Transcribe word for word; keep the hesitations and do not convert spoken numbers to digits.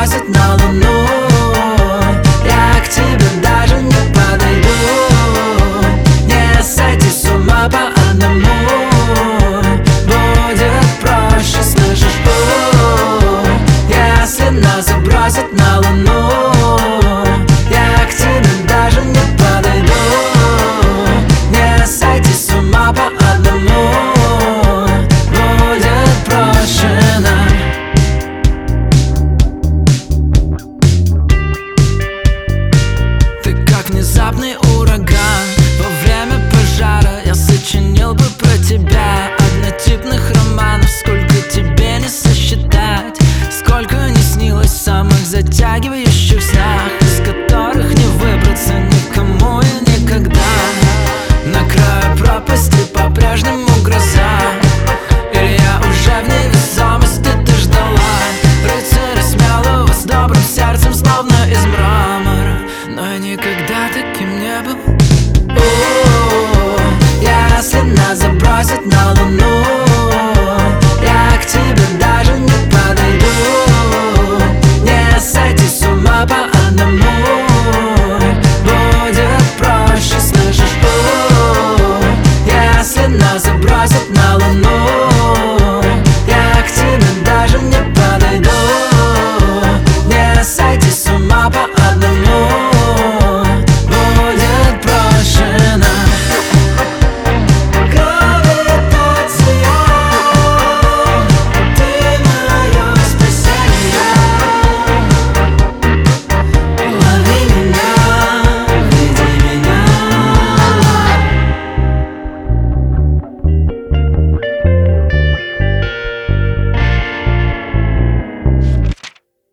забросят на луну, я к тебе даже не подойду. Не сойти с ума по одному будет проще, слышишь? Если нас забросят на луну, я к тебе даже не подойду. Не сойти с ума по одному будет проще нам. Ты как внезапный ураган во время пожара. Я сочинил бы про тебя однотипных романов. Сколько тебе не сосчитать, сколько не снилось в самых затягивающих снах, из которых не выбраться никому и никогда. На краю пропасти по-прежнему гроза, или я уже в невесомости ты ждала. Рыцаря смелого с добрым сердцем, словно из мрамора, но я никогда таким не был. О, если нас забросят на луну,